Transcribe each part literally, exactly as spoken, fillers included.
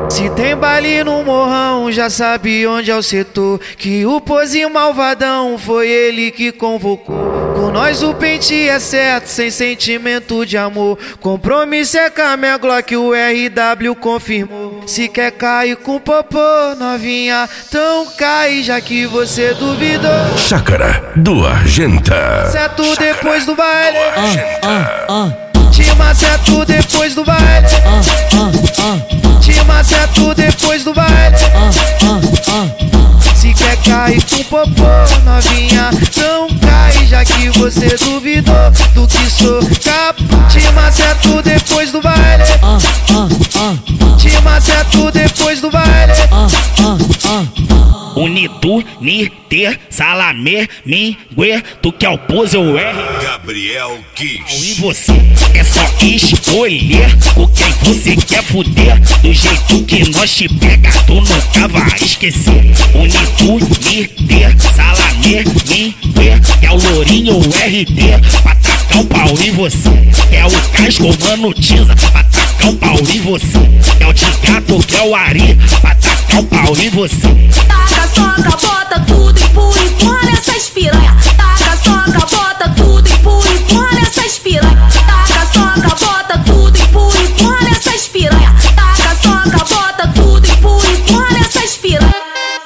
Se tem baile no morrão, já sabe onde é o setor. Que o pozinho malvadão foi ele que convocou. Com nós o pente é certo, sem sentimento de amor. Compromisso é com a minha Glock, o R W confirmou. Se quer cair com popô, novinha, então cai, já que você duvidou. Chácara do Argenta. Certo depois do baile. Ah, ah, ah. Te maceto depois do baile. Ah, ah, ah. Te maceto depois do baile. Ah, ah, ah. Se quer cair com popô, novinha, não cai, já que você duvidou do que sou capaz. Te maceto depois do baile. Ah, ah, ah. Te maceto depois do baile. Ah, ah, ah. Unitu, Niter, Salamé, Mingue, tu que é o pose ou R. Gabriel E Kiss. você é só escolher com quem você quer fuder. Do jeito que nós te pega, tu nunca vai esquecer. Unitu, Niter, Salamé, Mingue, é o lourinho ou R D. Pra tacar o pau em você, é o casco, mano, tiza. Pra tacar o pau em você, é o de gato que é o Ari. Pra tacar o pau em você. Taca, soca, bota tudo, empurra, empurra nessas piranha. Taca, soca, bota tudo, empurra, empurra nessas piranha. Taca, soca, bota tudo, empurra, empurra nessas piranha. Taca, soca, bota tudo, empurra, empurra nessas piranha.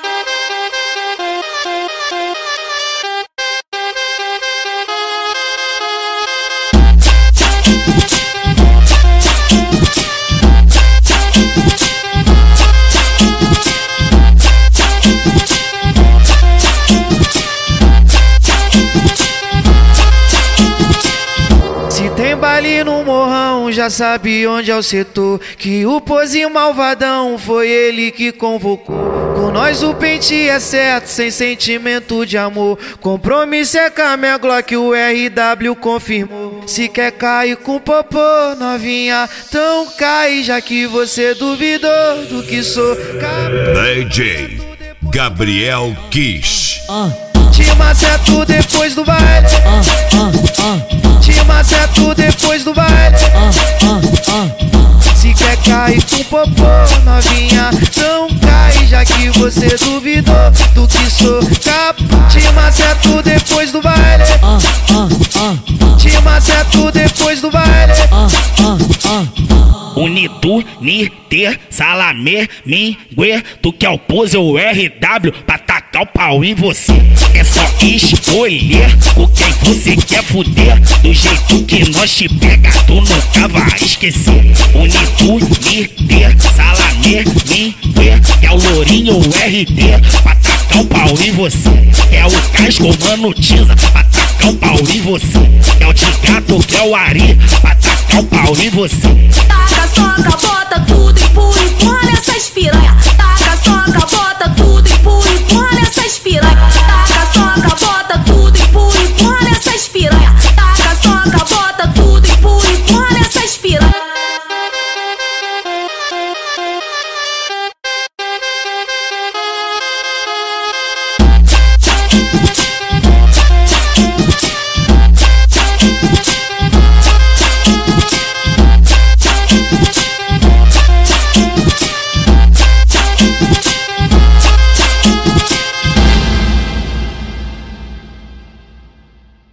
Tem baile no morrão, já sabe onde é o setor. Que o pozinho malvadão foi ele que convocou. Com nós o pente é certo, sem sentimento de amor. Compromisso é com a minha Glock, o R W confirmou. Se quer cair com popô, novinha, então cai, já que você duvidou do que sou capaz. D J Gabriel Kiss. Ah, Te maceto depois do baile. ah, ah, ah. Te maceto depois do baile. Ah, ah, ah. Se quer cair com popô, novinha, não cai, já que você duvidou do que sou capaz. Te maceto depois do baile. Ah, ah, ah. Te maceto depois do baile. Ah, ah, ah. Unitu, Niter, Salamé, Mingue, tu que é o pose ou R W. Pra tacar o pau em você, é só escolher com quem você quer fuder. Do jeito que nós te pega, tu nunca vai esquecer. Unitu, Niter, Salamé, Mingue, é o lourinho ou R D. Pra tacar o pau em você, é o casco, mano, tiza. Pra tacar o pau em você, é o de gato que é o Ari. Pra tacar o pau em você. Taca, soca, bota